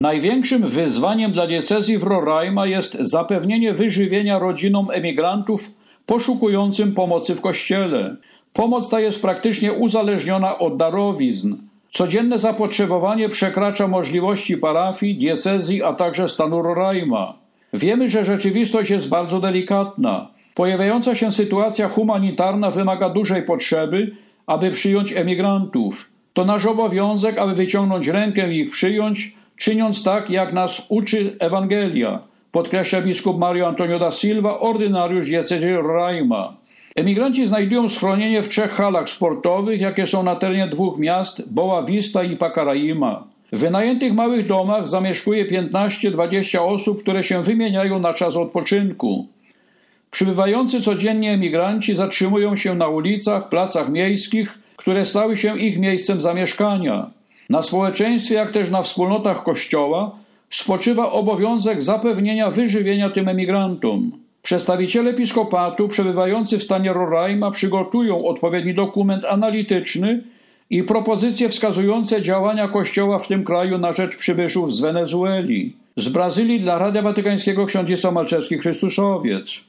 Największym wyzwaniem dla diecezji w Roraima jest zapewnienie wyżywienia rodzinom emigrantów poszukującym pomocy w kościele. Pomoc ta jest praktycznie uzależniona od darowizn. Codzienne zapotrzebowanie przekracza możliwości parafii, diecezji, a także stanu Roraima. Wiemy, że rzeczywistość jest bardzo delikatna. Pojawiająca się sytuacja humanitarna wymaga dużej potrzeby, aby przyjąć emigrantów. To nasz obowiązek, aby wyciągnąć rękę i ich przyjąć, czyniąc tak, jak nas uczy Ewangelia, podkreśla biskup Mario Antonio da Silva, ordynariusz diecezji Roraima. Emigranci znajdują schronienie w 3 halach sportowych, jakie są na terenie 2 miast, Boa Vista i Pacaraima. W wynajętych małych domach zamieszkuje 15-20 osób, które się wymieniają na czas odpoczynku. Przybywający codziennie emigranci zatrzymują się na ulicach, placach miejskich, które stały się ich miejscem zamieszkania. Na społeczeństwie, jak też na wspólnotach Kościoła spoczywa obowiązek zapewnienia wyżywienia tym emigrantom. Przedstawiciele episkopatu przebywający w stanie Roraima przygotują odpowiedni dokument analityczny i propozycje wskazujące działania Kościoła w tym kraju na rzecz przybyszów z Wenezueli. Z Brazylii dla Radia Watykańskiego ksiądz Malczewski Chrystusowiec.